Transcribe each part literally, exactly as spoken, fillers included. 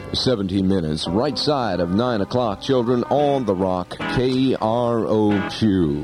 seventeen minutes, right side of nine o'clock, children, on the Rock, K R O Q.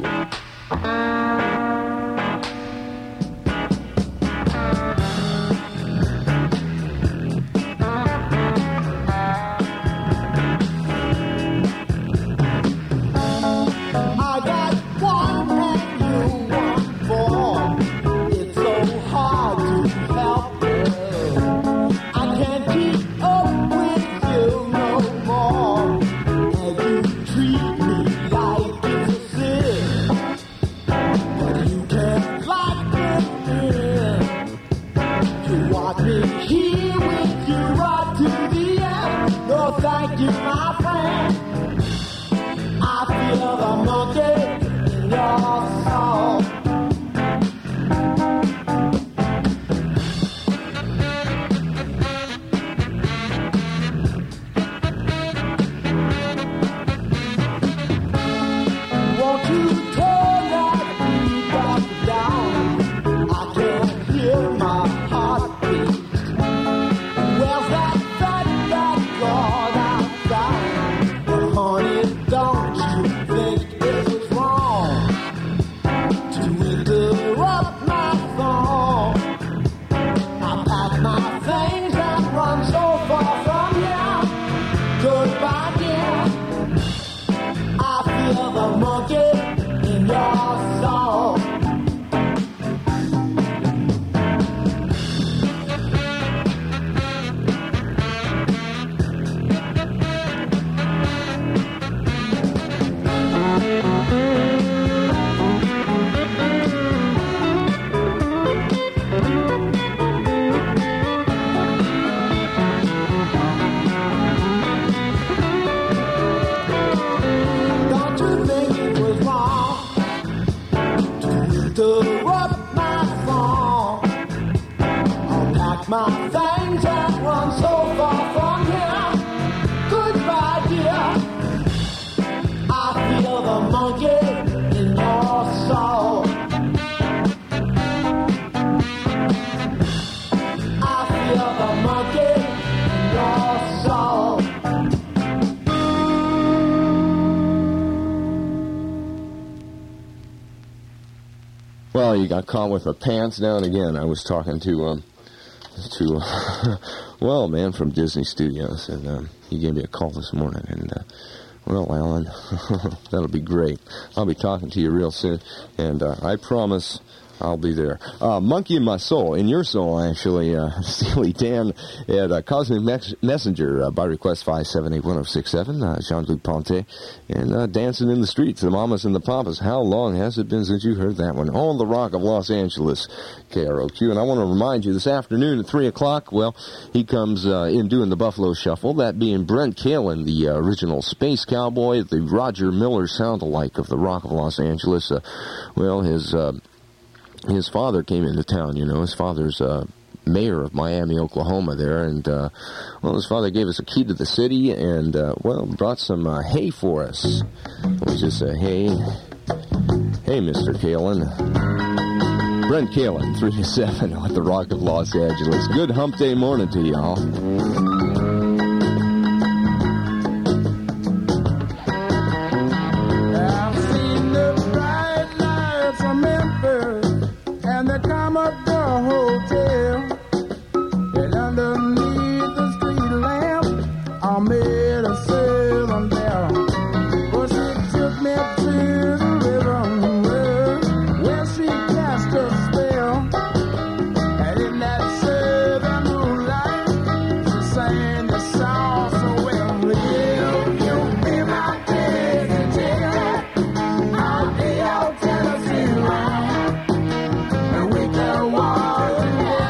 Well, you got caught with the pants down again. I was talking to, um, to, uh, well, man from Disney Studios, and um, he gave me a call this morning, and, uh, well, Alan, that'll be great. I'll be talking to you real soon, and uh, I promise I'll be there. Uh, Monkey in My Soul, in your soul, actually, uh, Steely Dan at uh, Cosmic Mes- Messenger uh, by request five seven eight one oh six seven, uh, Jean-Luc Ponty, and uh, Dancing in the Streets, the Mamas and the Papas. How long has it been since you heard that one? On the Rock of Los Angeles, K R O Q. And I want to remind you, this afternoon at three o'clock, well, he comes uh, in doing the Buffalo Shuffle, that being Brent Kalin, the uh, original Space Cowboy, the Roger Miller sound-alike of the Rock of Los Angeles. Uh, well, his... Uh, His father came into town, you know. His father's uh, mayor of Miami, Oklahoma there. And, uh, well, his father gave us a key to the city and, uh, well, brought some uh, hay for us. It was just a hey, hey, Mister Kalin. Brent Kalin, three to seven with the Rock of Los Angeles. Good hump day morning to y'all. Wow.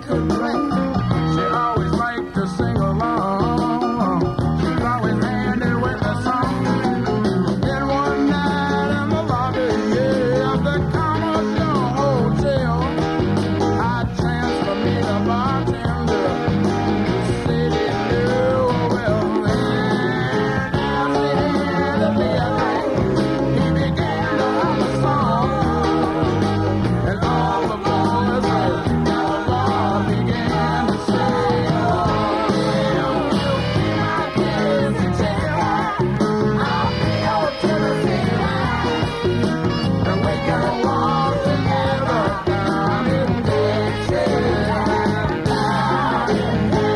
could play. She always liked to sing along. She's always handy with the song. Then one night in the lobby, yeah, of the Commodore Hotel, I chanced to meet a bartender. Said he knew well, and asked me to be a night. He began to hum a song, and all the boys at the bar began to say, "Oh, will you be my Dixie chick? I'll be your Tennessee line, and we can walk together down in Dixieland, down in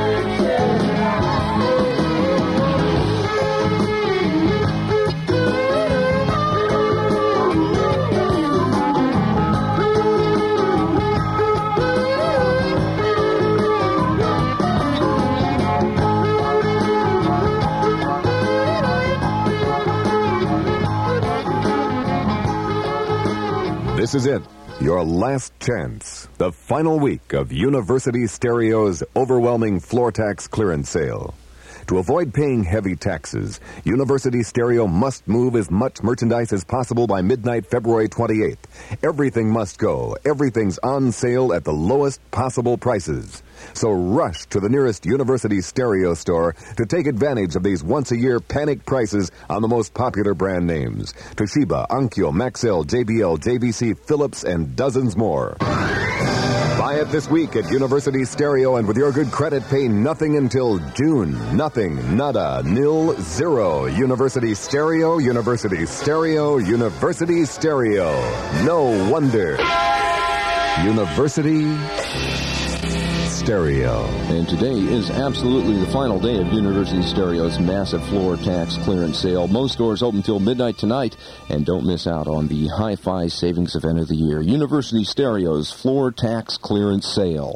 This is it, your last chance, the final week of University Stereo's overwhelming floor tax clearance sale. To avoid paying heavy taxes, University Stereo must move as much merchandise as possible by midnight February twenty-eighth. Everything must go. Everything's on sale at the lowest possible prices. So rush to the nearest University Stereo store to take advantage of these once-a-year panic prices on the most popular brand names. Toshiba, Onkyo, Maxell, J B L, J V C, Philips, and dozens more. Buy it this week at University Stereo, and with your good credit, pay nothing until June. Nothing, nada, nil, zero. University Stereo, University Stereo, University Stereo. No wonder. University Stereo. And today is absolutely the final day of University Stereo's massive floor tax clearance sale. Most stores open till midnight tonight, and don't miss out on the Hi-Fi savings event of the year. University Stereo's floor tax clearance sale.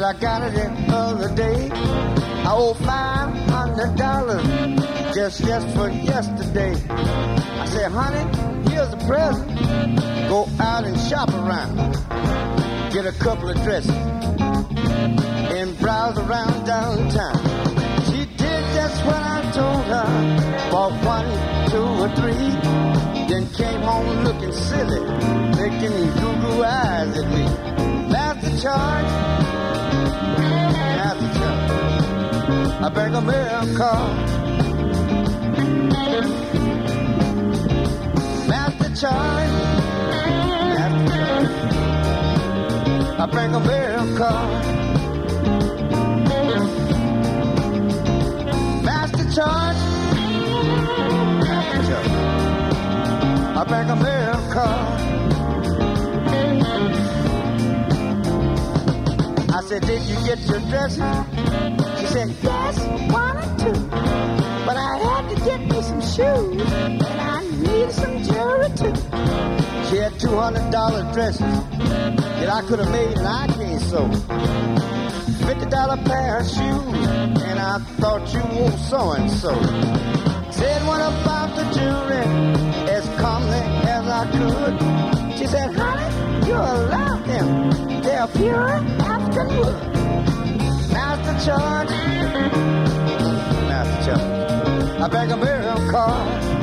I got it the other day. I owe five hundred dollars just, just for yesterday. I said, honey, here's a present. Go out and shop around. Get a couple of dresses and browse around downtown. She did just what I told her. Bought one, two, or three. Then came home looking silly, making goo-goo eyes at me. That's the charge. That's the charge. I beg a miracle. That's the charge. That's the charge. I beg a miracle. That's the charge. That's the charge. I beg a miracle. I said, did you get your dresses? She said, yes, one or two. But I had to get me some shoes, and I needed some jewelry too. She had two hundred dollars dresses that I could have made and I can't sew. fifty dollars pair of shoes, and I thought you wore so-and-so. Said what about the jewelry, as calmly as I could. She said, honey, you'll love them. They're pure African wood. Now's the charge. Now's the charge. I beg a miracle.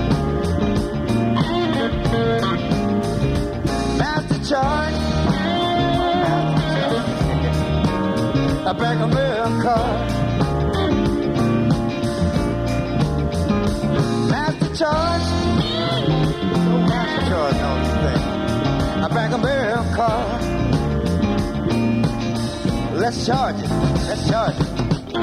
Now's the charge. Now's the charge. I beg a miracle. That's the charge. That's the charge on this thing. I beg a miracle. Let's charge it. Let's charge it.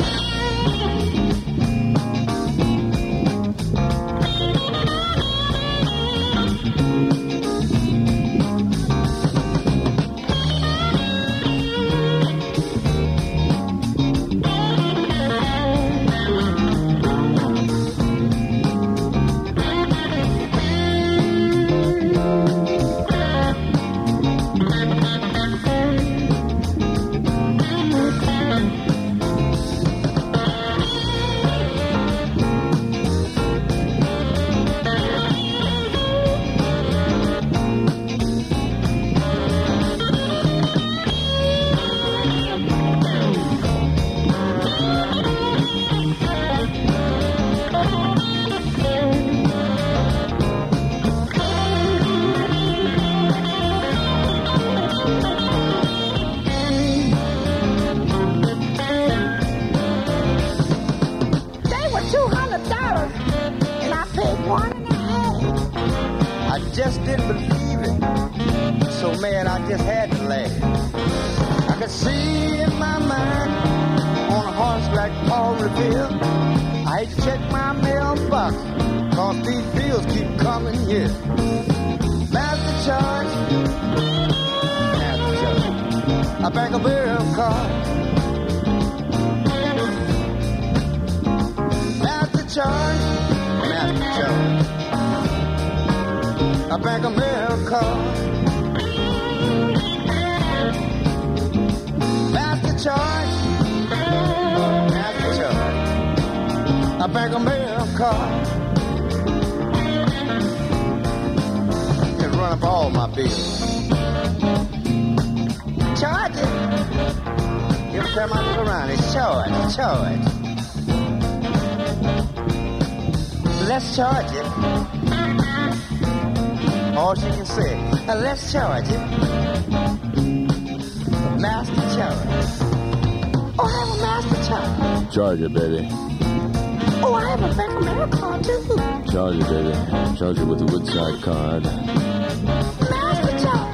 Let's charge it. All she can say, let's charge it. Master charge. Oh, I have a master charge. Charge it, baby. Oh, I have a Bank of America too. Charge it, baby. Charge it with a Woodside card. Master charge.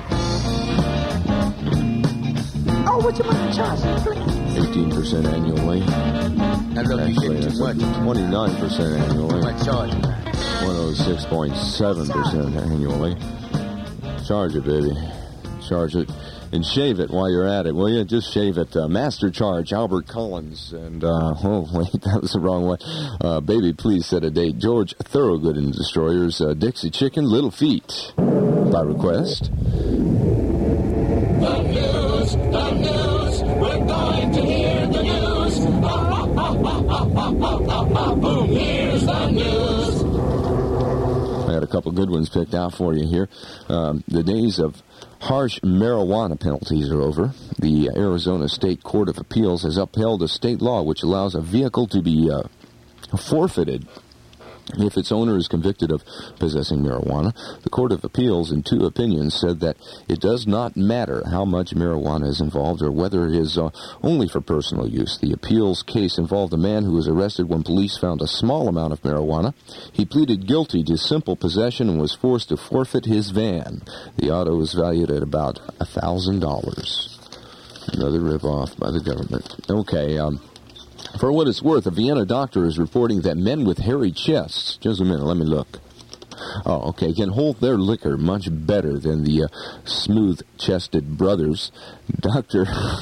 Oh, would you mind charging, please? eighteen percent annually. Now look, Actually, you get too much. twenty-nine percent annually. Too much charge. one oh six point seven percent annually. Charge it, baby. Charge it. And shave it while you're at it, will you? Just shave it. Uh, Master Charge, Albert Collins. And, uh, oh, wait, that was the wrong one. Uh, baby, please set a date. George Thorogood and the Destroyers. Uh, Dixie Chicken, Little Feet. By request. The news, the news, we're going to to hear the news. Oh, oh, oh, oh, oh, oh, oh, oh, boom, here's the news. I had a couple good ones picked out for you here. Um, the days of harsh marijuana penalties are over. The Arizona State Court of Appeals has upheld a state law which allows a vehicle to be uh, forfeited if its owner is convicted of possessing marijuana. The Court of Appeals, in two opinions, said that it does not matter how much marijuana is involved or whether it is uh, only for personal use. The appeals case involved a man who was arrested when police found a small amount of marijuana. He pleaded guilty to simple possession and was forced to forfeit his van. The auto was valued at about one thousand dollars. Another rip-off by the government. Okay, um... for what it's worth, a Vienna doctor is reporting that men with hairy chests, just a minute, let me look. Oh, okay, can hold their liquor much better than the uh, smooth-chested brothers. Doctor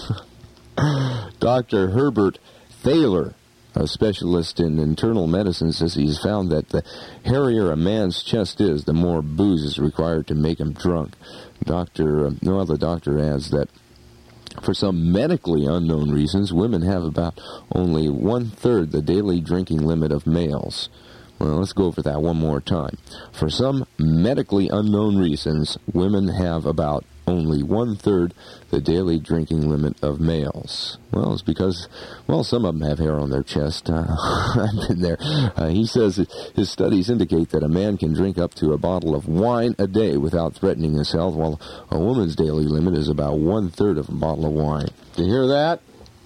Doctor Herbert Thaler, a specialist in internal medicine, says he's found that the hairier a man's chest is, the more booze is required to make him drunk. Doctor, uh, no other doctor adds that for some medically unknown reasons, women have about only one-third the daily drinking limit of males. Well, let's go over that one more time. For some medically unknown reasons, women have about only one-third the daily drinking limit of males. Well, it's because, well, some of them have hair on their chest. Uh, I've been there. Uh, he says that his studies indicate that a man can drink up to a bottle of wine a day without threatening his health, while a woman's daily limit is about one-third of a bottle of wine. Did you hear that?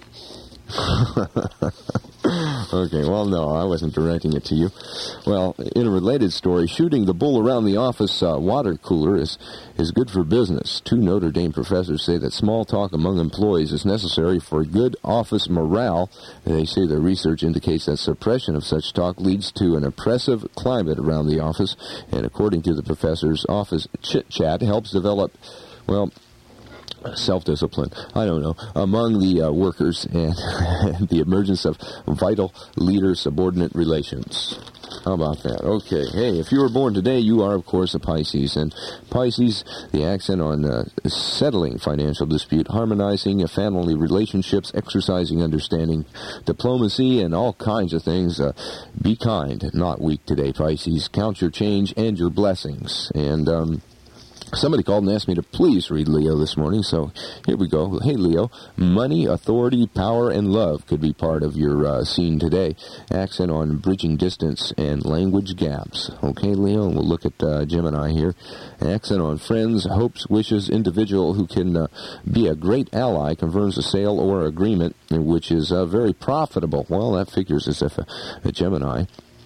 Okay, well, no, I wasn't directing it to you. Well, in a related story, shooting the bull around the office uh, water cooler is, is good for business. Two Notre Dame professors say that small talk among employees is necessary for good office morale. They say their research indicates that suppression of such talk leads to an oppressive climate around the office, and according to the professors, office chit-chat helps develop, well, self-discipline, I don't know, among the uh, workers and the emergence of vital leader-subordinate relations. How about that? Okay. Hey, if you were born today, you are, of course, a Pisces. And Pisces, the accent on uh, settling financial dispute, harmonizing family relationships, exercising understanding, diplomacy, and all kinds of things. Uh, be kind, not weak today, Pisces. Count your change and your blessings. And, um... somebody called and asked me to please read Leo this morning, so here we go. Hey, Leo, money, authority, power, and love could be part of your uh, scene today. Accent on bridging distance and language gaps. Okay, Leo, we'll look at uh, Gemini here. Accent on friends, hopes, wishes, individual who can uh, be a great ally, confirms a sale or agreement, which is uh, very profitable. Well, that figures as if a, a Gemini.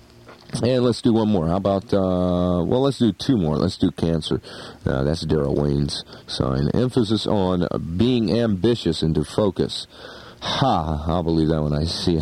And let's do one more. How about, uh, well, let's do two more. Let's do Cancer. Uh, that's Daryl Wayne's sign. Emphasis on being ambitious and to focus. Ha! I'll believe that when I see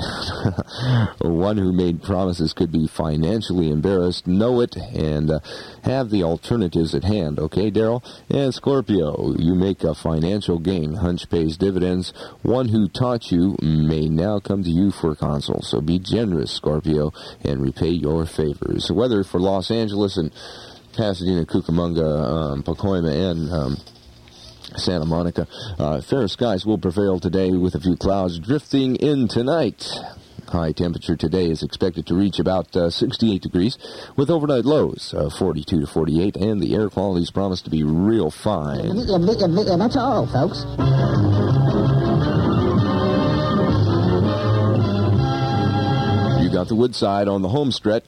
it. One who made promises could be financially embarrassed. Know it and uh, have the alternatives at hand. Okay, Daryl? And Scorpio, you make a financial gain. Hunch pays dividends. One who taught you may now come to you for counsel. So be generous, Scorpio, and repay your favors. Weather for Los Angeles and Pasadena, Cucamonga, um, Pacoima, and Um, Santa Monica. Uh, fair skies will prevail today with a few clouds drifting in tonight. High temperature today is expected to reach about uh, sixty-eight degrees with overnight lows of forty-two to forty-eight, and the air quality is promised to be real fine. And that's all, folks. You got the Woodside on the home stretch.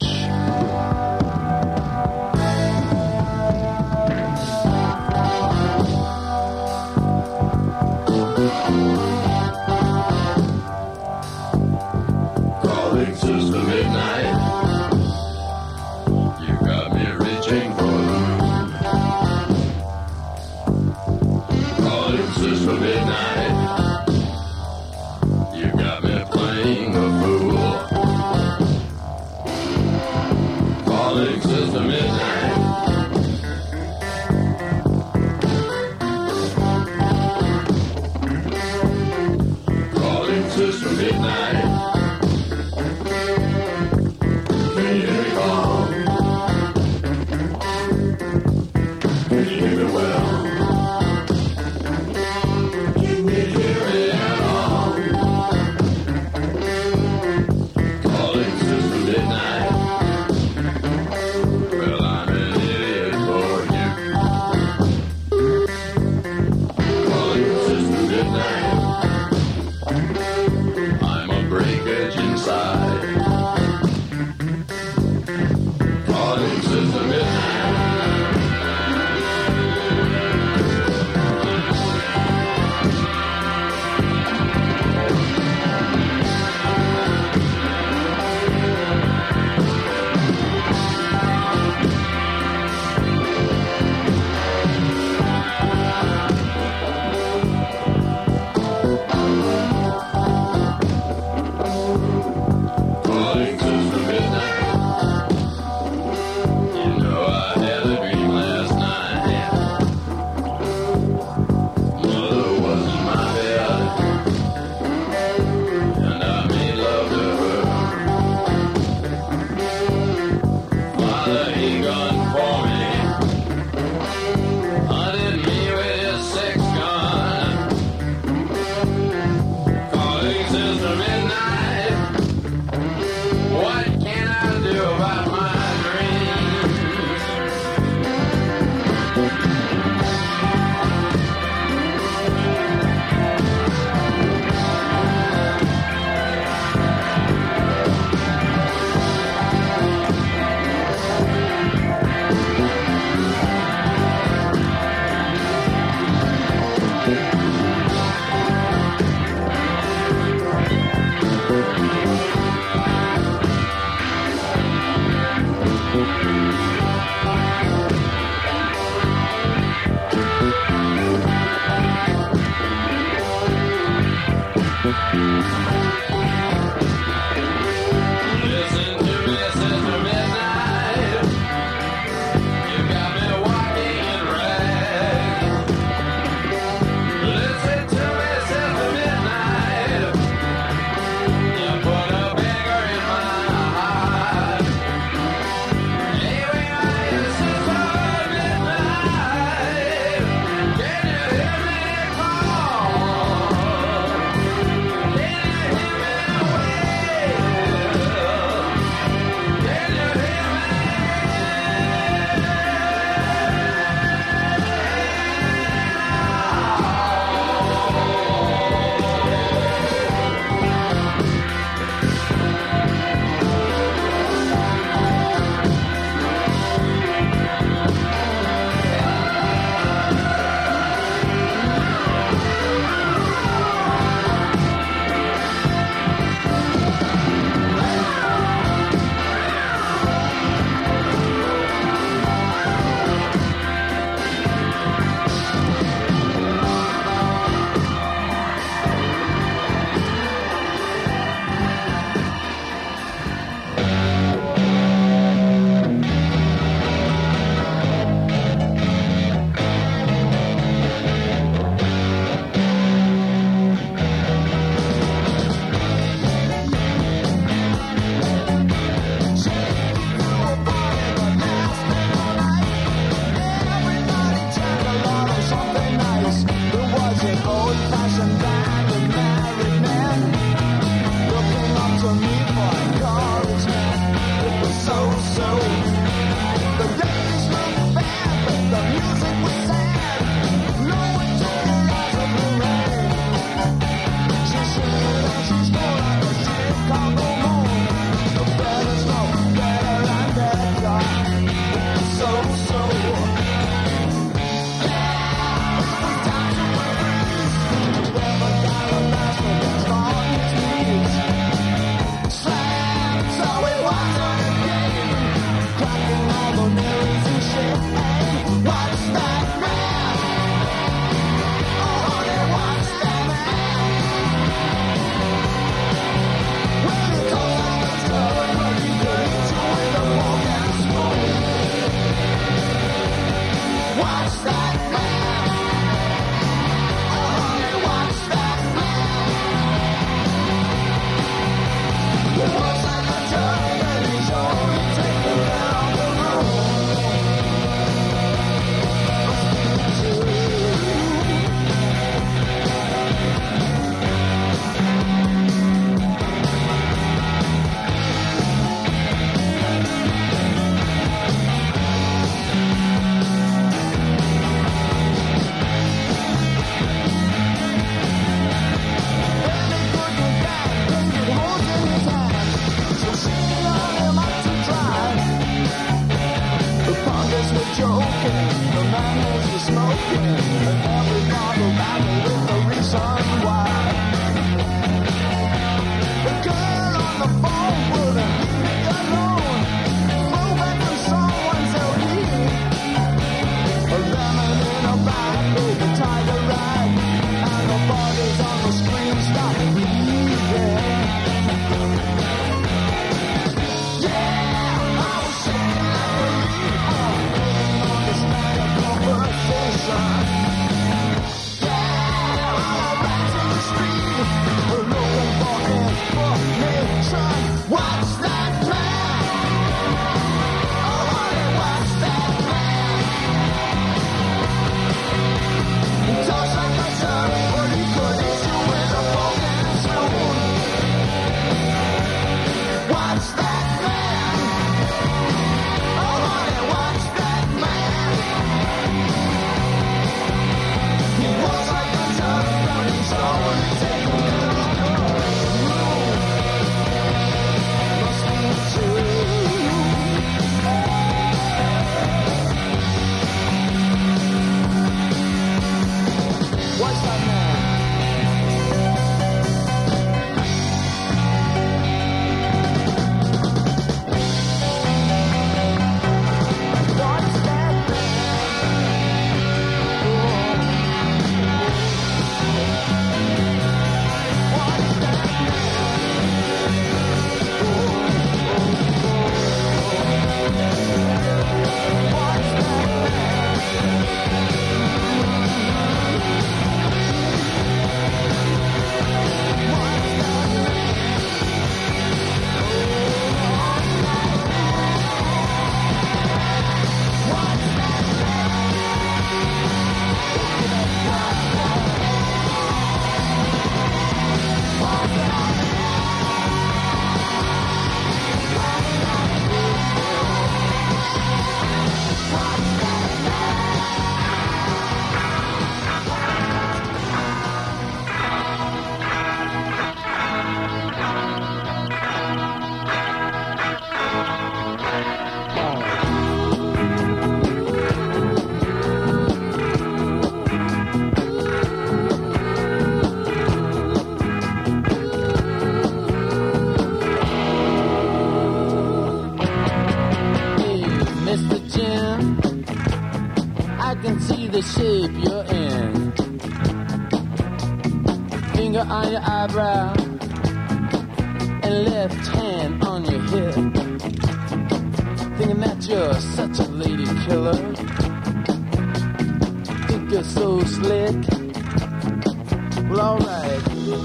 Calling Sister Midnight. You got me reaching for the moon. Calling Sister Midnight. You got me playing a fool. Calling Sister Midnight. Calling Sister Midnight. Can you hear me call? Can you hear me well? Can you hear me at all? Listen to me, Sister Midnight. You got me walking in rags. Listen to me, Sister Midnight. You put a beggar in my heart. Anyway, I is Sister Midnight. Can you hear me call? Can you hear me shape you're in. Finger on your eyebrow and left hand on your hip. Thinking that you're such a lady killer. Think you're so slick. Well, alright.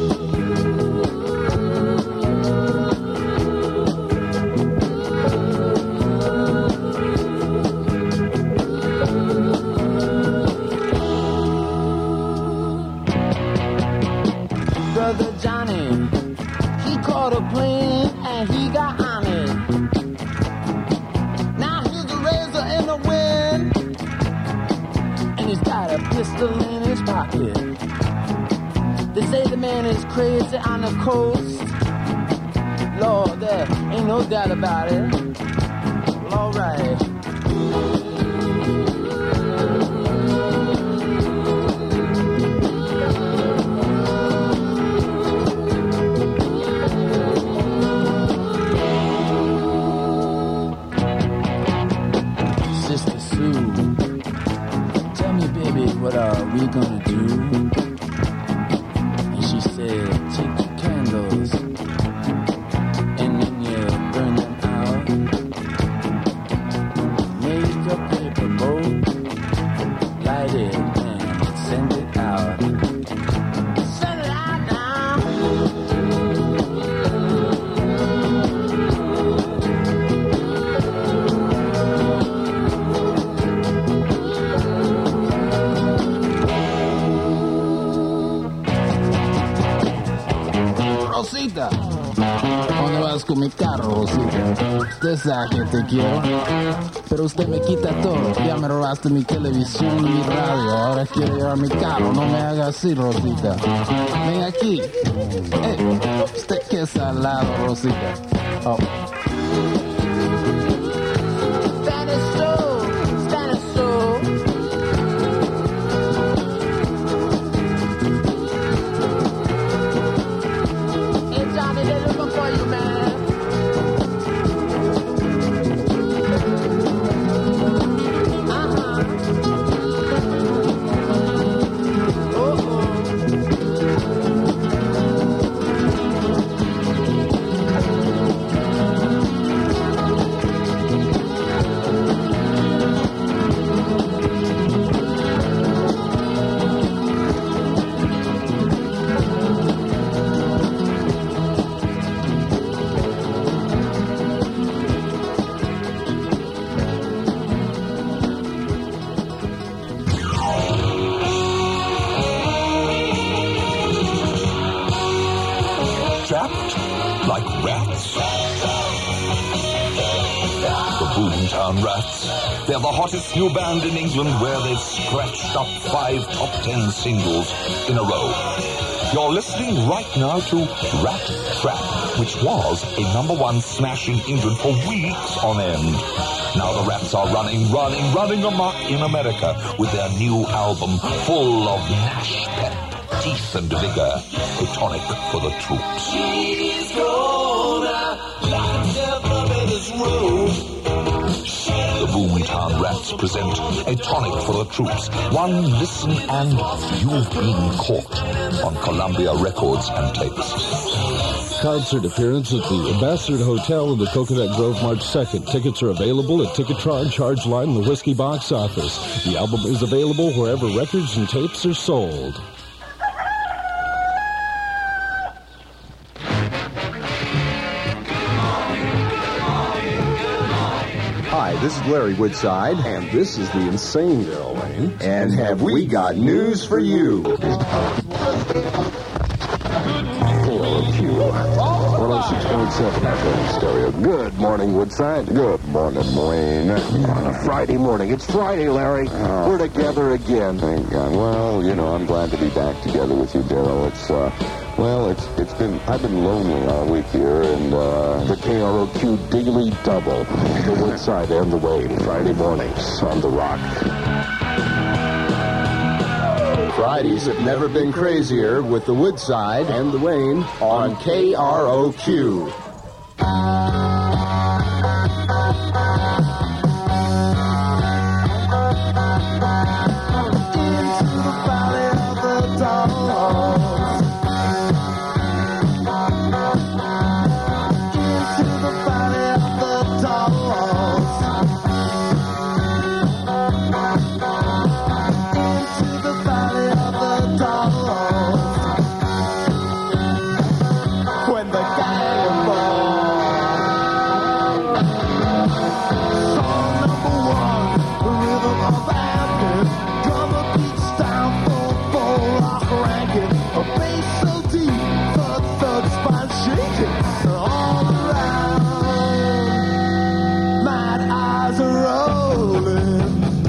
Brother Johnny, he caught a plane and he got on it. Now here's a razor in the wind, and he's got a pistol in his pocket. They say the man is crazy on the coast. Lord, there ain't no doubt about it. Well, alright. Sister Sue, tell me, baby, what are we gonna do? And she said, take your candles and then you burn them out. Make a paper boat, light it and send it out. Send it out now. Rosita, ¿dónde vas con mi carro, Rosita? Usted sabe que te quiero, pero usted me quita todo. Ya me robaste mi televisión y mi radio, ahora quiero llevar mi carro. No me haga así, Rosita. Ven aquí. Eh, usted que es salado, Rosita. Oh. Spanish soul, Spanish soul. Hey Johnny, they're looking for you, man. Uh-huh. Uh-oh. Trapped like rats. The Boomtown Rats. They're the hottest new band in England, where they've scratched up five top ten singles in a row. You're listening right now to Rat Trap, which was a number one smash in England for weeks on end. Now the Rats are running, running, running amok in America with their new album full of gnash, pep, teeth and vigor, a tonic for the troops. She's gonna lock herself up in this room. The Boomtown Rats present a tonic for the troops. One listen and you've been caught on Columbia Records and Tapes. Concert appearance at the Ambassador Hotel in the Coconut Grove March second. Tickets are available at Ticketron, Charge Line, and the Whiskey Box Office. The album is available wherever records and tapes are sold. Hi, this is Larry Woodside. And this is the Insane Daryl Lane. And have we got news for you? K O Q, one oh six point seven F M stereo. Good morning, Woodside. Good morning, Wayne. On a Friday morning. It's Friday, Larry. Oh. We're together again. Thank God. Well, you know, I'm glad to be back together with you, Daryl. It's, uh... Well, it's it's been, I've been lonely all week here, and uh, the K R O Q Daily Double, the Woodside and the Wayne, Friday mornings on The Rock. Fridays have never been crazier with the Woodside and the Wayne on K R O Q. when the gang falls. Song number one, the rhythm of Athens. Drummer beats down full, full rock ranking. A bass so deep, thud, thud, spine shaking. All around, mad eyes are rolling.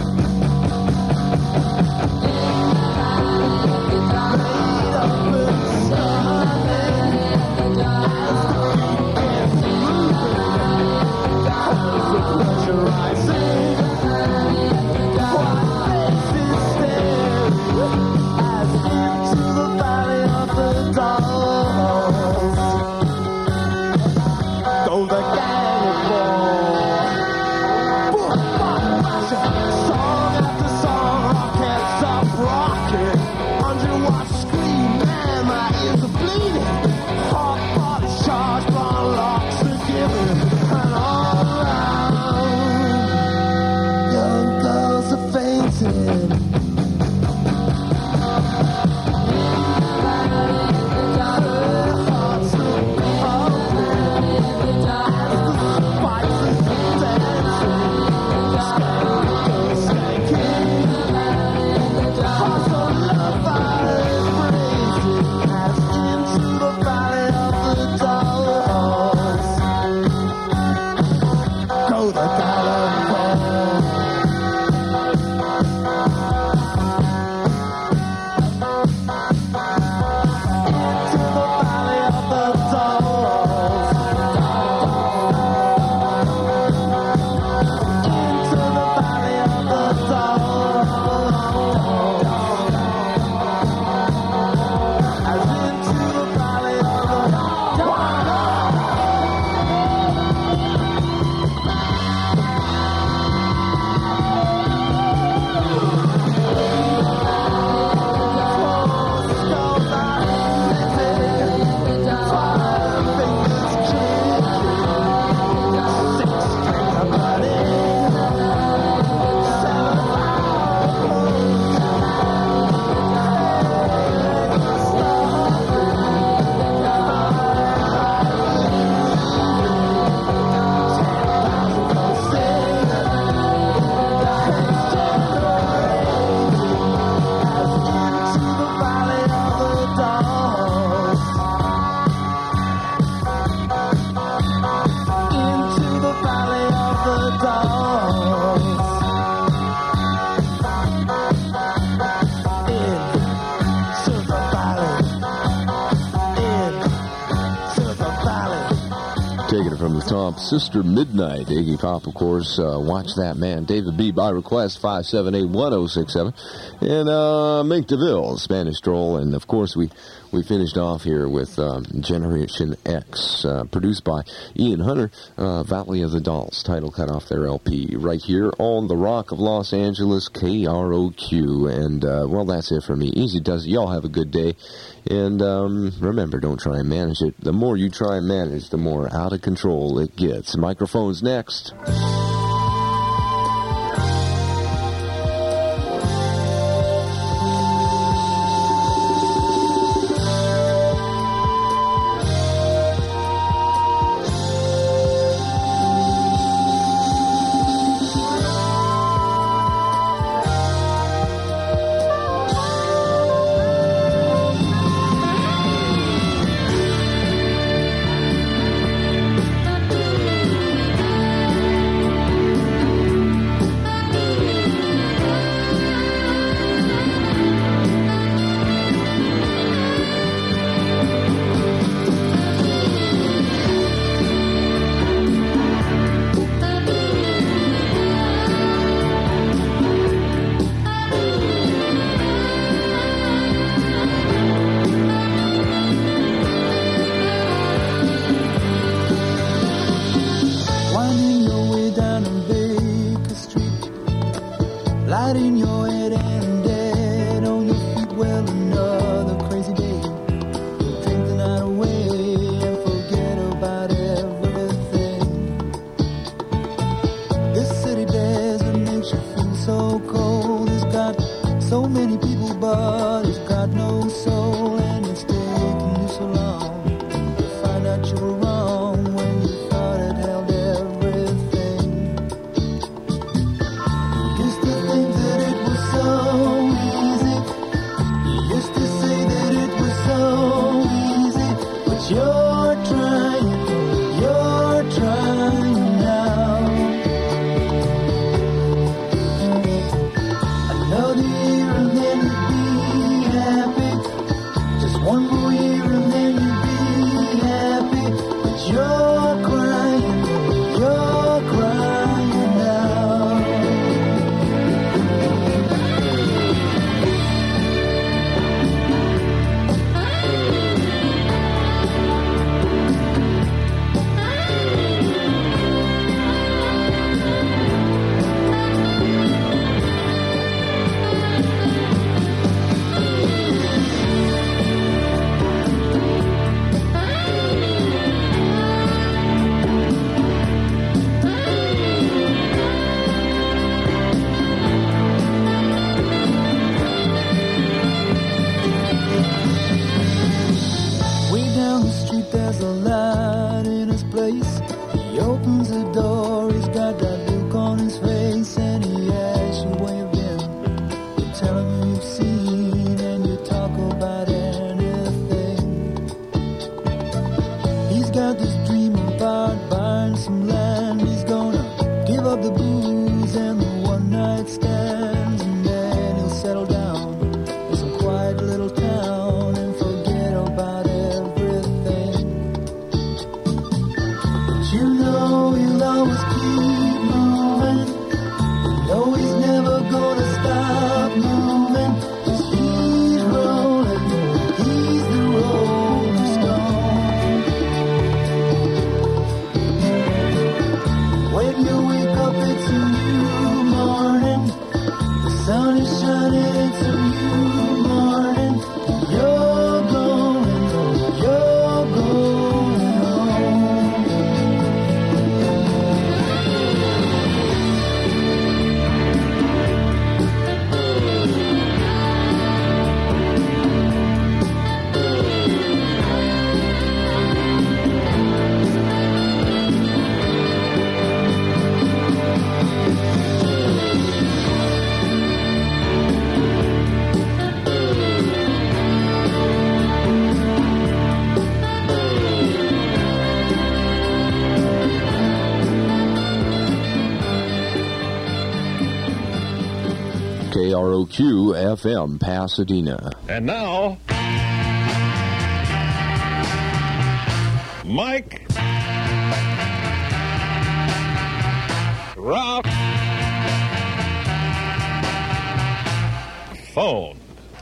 Made up and stunning as the beat gets moving. As the pressure rising, white faces staring as into the valley of the dolls go the gang of four. Boom, bop, bosha, song after song, rock can't stop rocking. Hundred watts scream, man, my ears are bleeding. Hot bodies charged, blonde locks are given, and all around, young girls are fainting. Her hearts are pumping as the spices are dancing. Skanking, skanking. Hearts on love fire is blazing as into the valley of the dolls go the gallon balls. Into the valley of the dolls. Into the valley of the dolls. As into the valley of the Taking it from the top, Sister Midnight, Iggy Pop, of course. Uh, watch that man, David B. by request, five seven eight, one oh six seven. And uh, Mink DeVille, Spanish Stroll. And, of course, we, we finished off here with um, Generation X, uh, produced by Ian Hunter, uh, Valley of the Dolls, title cut off their L P, right here on the Rock of Los Angeles, K R O Q. And, uh, well, that's it for me. Easy does it. Y'all have a good day. And um, remember, don't try and manage it. The more you try and manage, the more out of control it gets. Microphone's next. you're trying, you're trying now. Another year and then you'd be happy. Just one more year and then you'd be happy. But you're crying, you're crying now. Way down the street there's a light in his place. He opens the door, he's got that look on his face, and he asks you where you've been. You tell him who you've seen, and you talk about anything. He's got this dream about buying some land. He's gonna give up the booze and the one night stands, and then he'll settle down in some quiet little town and forget about everything. But you know he'll always keep moving. You know he's never gonna stop moving. 'Cause he's rolling, he's the rolling stone. When you wake up, it's a new morning. The sun is shining, it's a new morning. You're going, you're going home. K R O Q F M, Pasadena. And now, Mike Rock Phone.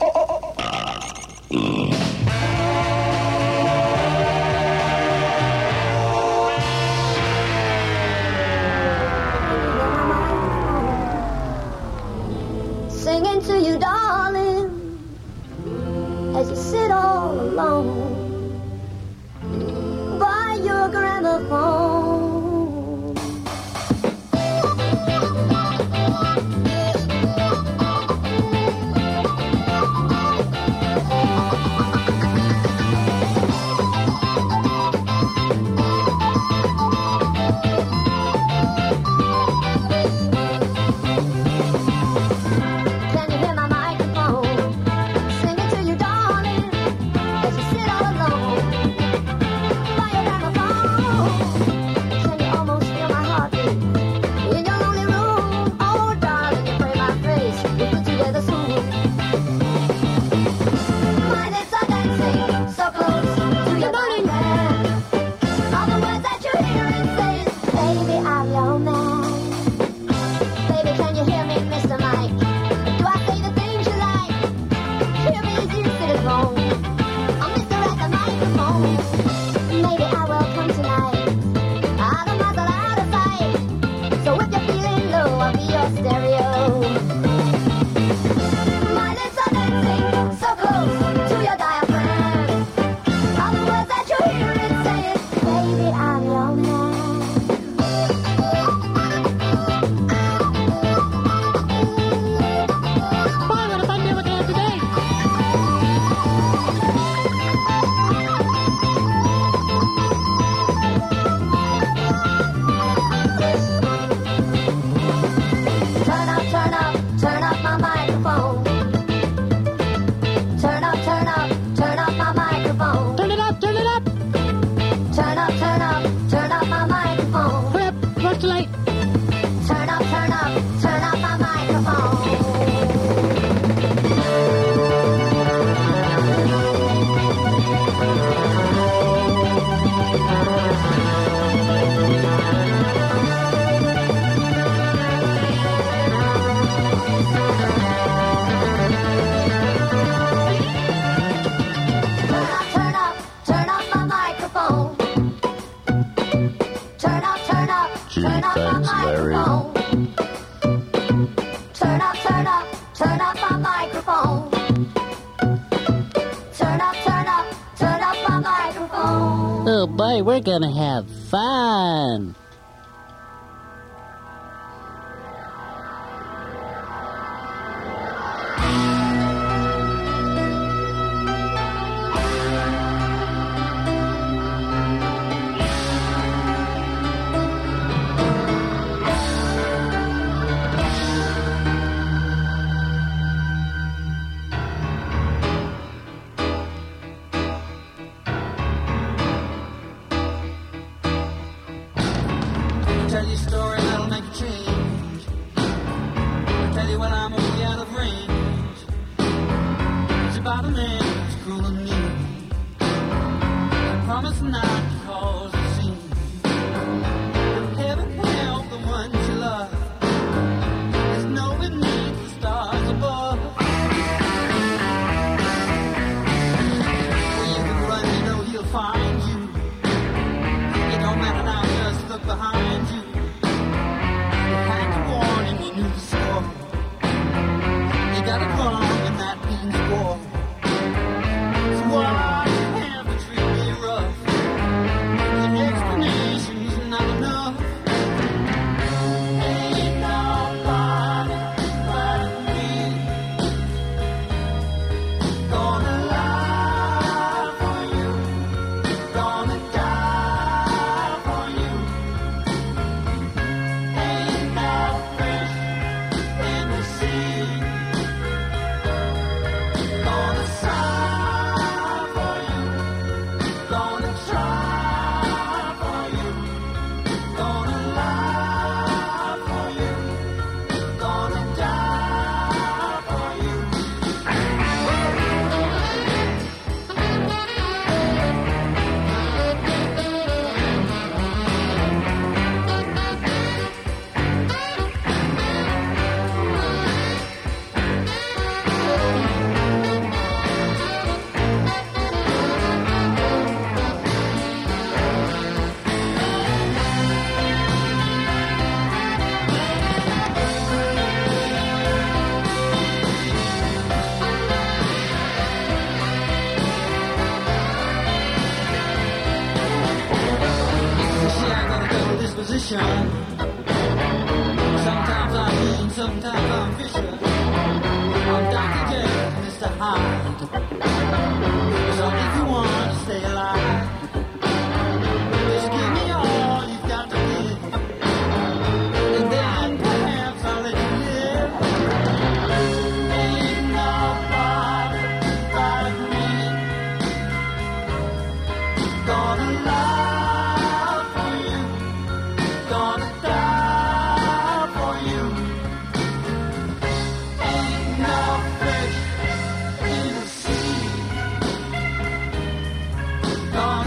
Singing to you, darling, as you sit all alone by your gramophone. Gee, turn up thanks, my Larry. microphone. Turn up, turn up, turn up my microphone. Turn up, turn up, turn up my microphone. Oh boy, we're gonna have fun. Tell you a story that'll make you change. I'll tell you when I'm way out of range. It's about a man who's cruel and mean. I promise not to cause a scene. If heaven can help the ones you love, there's no beneath the stars above. Where you can run, you know he'll find you. It don't matter now, just look behind you. You got it wrong, and that means war. So why you have to treat me rough? The explanation's not enough. Ain't nobody but me gonna lie for you, gonna die for you. Ain't no fish in the sea. Gonna sigh for you, gonna try for you, gonna lie for you, gonna die for you. See, I got a double disposition. Sometimes I'm mean, sometimes I'm vicious. I'm Doctor Jekyll and Mister Hyde. So if you want to stay alive, just give me all you've got to give, and then perhaps I'll let you live. Ain't nobody but me gonna lie for you, gonna die for you. Ain't no fish in the sea. Gonna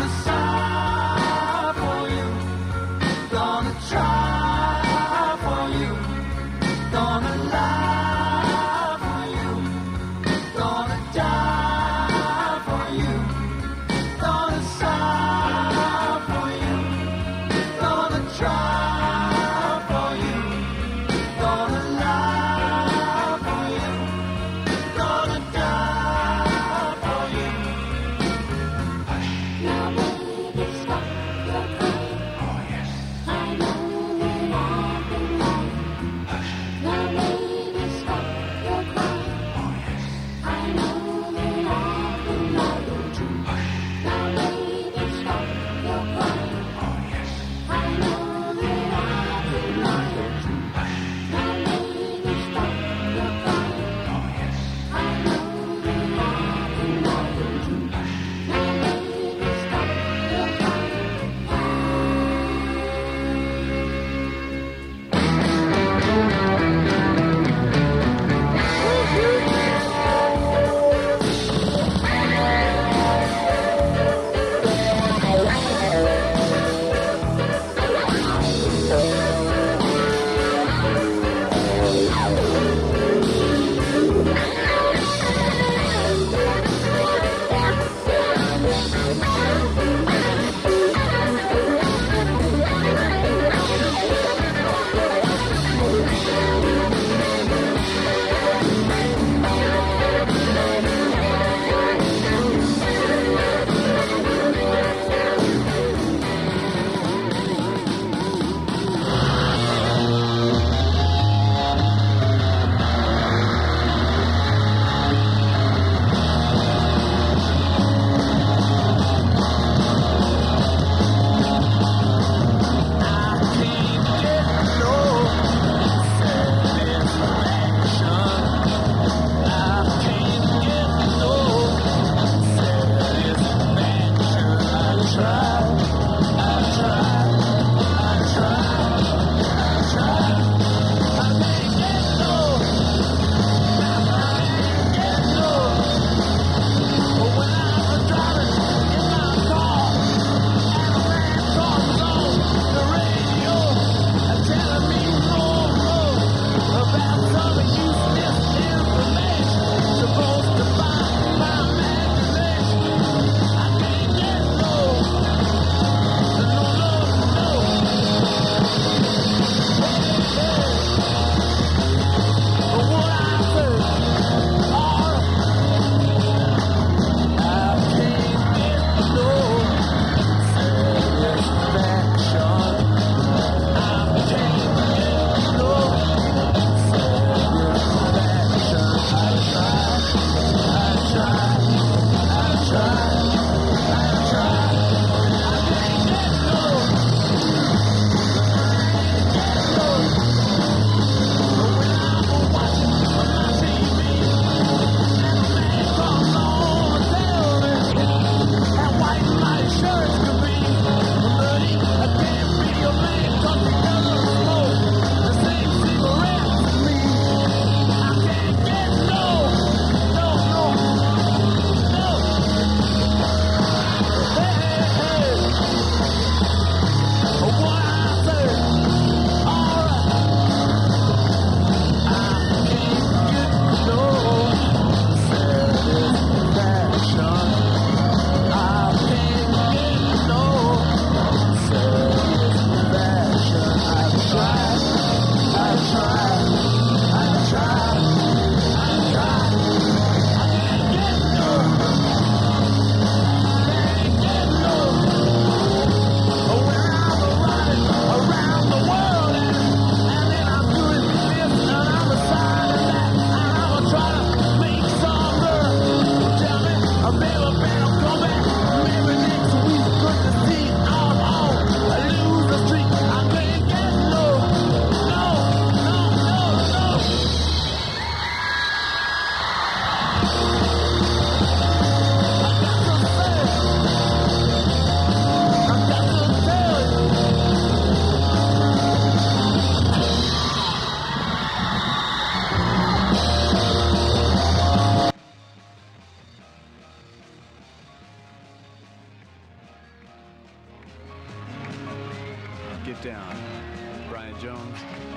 Get Down. Brian Jones.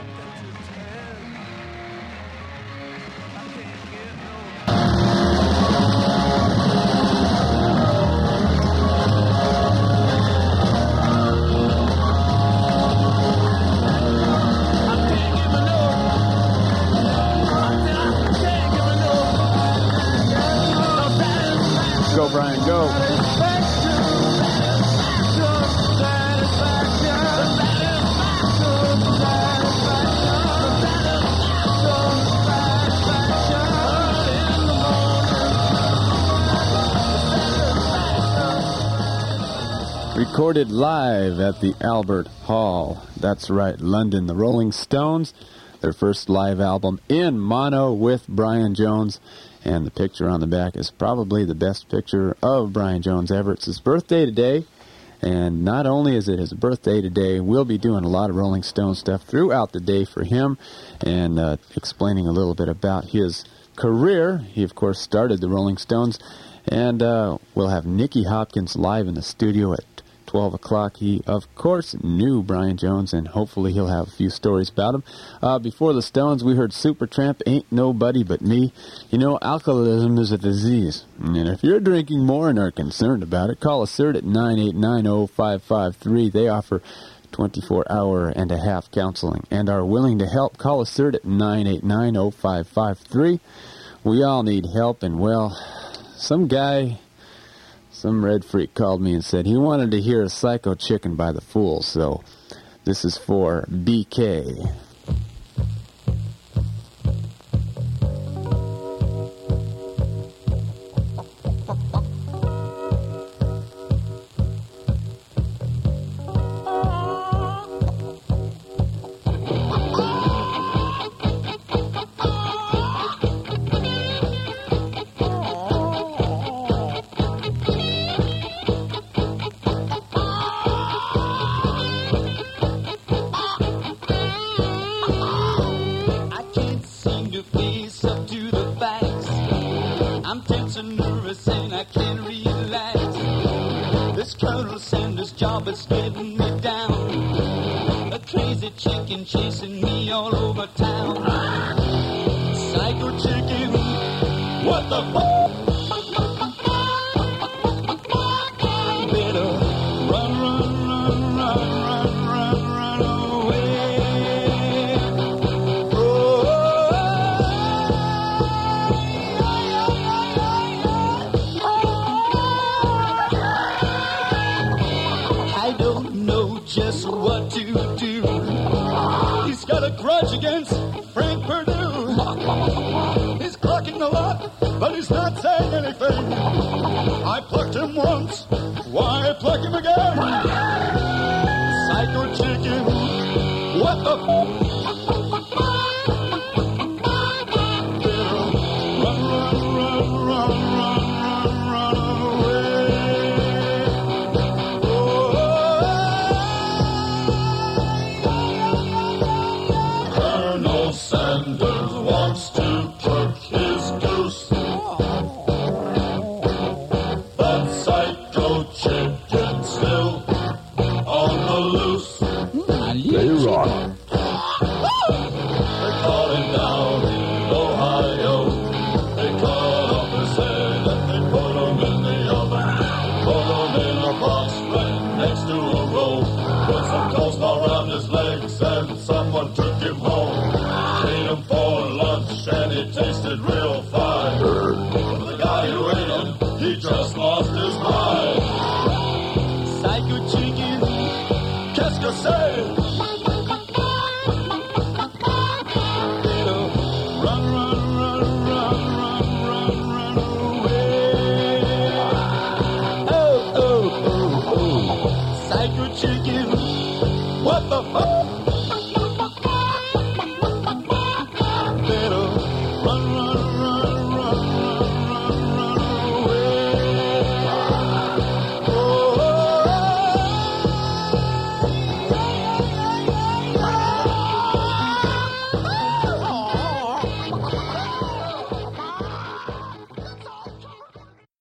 Go, Brian, go. Recorded live at the Albert Hall. That's right, London. The Rolling Stones, their first live album in mono with Brian Jones. And the picture on the back is probably the best picture of Brian Jones ever. It's his birthday today. And not only is it his birthday today, we'll be doing a lot of Rolling Stone stuff throughout the day for him and uh, explaining a little bit about his career. He, of course, started the Rolling Stones. And uh, we'll have Nicky Hopkins live in the studio at twelve o'clock. He, of course, knew Brian Jones, and hopefully he'll have a few stories about him. Uh, before the Stones, we heard Supertramp, Ain't Nobody But Me. You know, alcoholism is a disease, and if you're drinking more and are concerned about it, call us at nine eight nine, oh five five three. They offer twenty-four hour and a half counseling and are willing to help. Call us at nine eight nine, oh five five three. We all need help, and, well, some guy... Some red freak called me and said he wanted to hear a Psycho Chicken by the Fools, so this is for B K. Job is getting me down. A crazy chicken chasing me all over town. Psycho chicken, what the fuck? Better run, run, run, run, run, run, run away. Just what to do. He's got a grudge against Frank Perdue. He's clucking a lot, but he's not saying anything. I plucked him once, why pluck him again? Psycho chicken, what the f***? Run, run, run, run, run, run, run away. Sanders wants to cook his goose. That psycho chicken still on the loose. They rock. They caught him down in Ohio. They cut off his head and they put him in the oven. Put him in a box right next to a rope. Put some toast around his legs and someone took him home. Ate him for lunch and he tasted real fine. The guy who ate him, he just lost his mind. Psycho chicken, qu'est-ce que c'est? Run, run, run, run, run, run, run away. Oh, oh, oh, oh. Psycho chicken, what the fuck?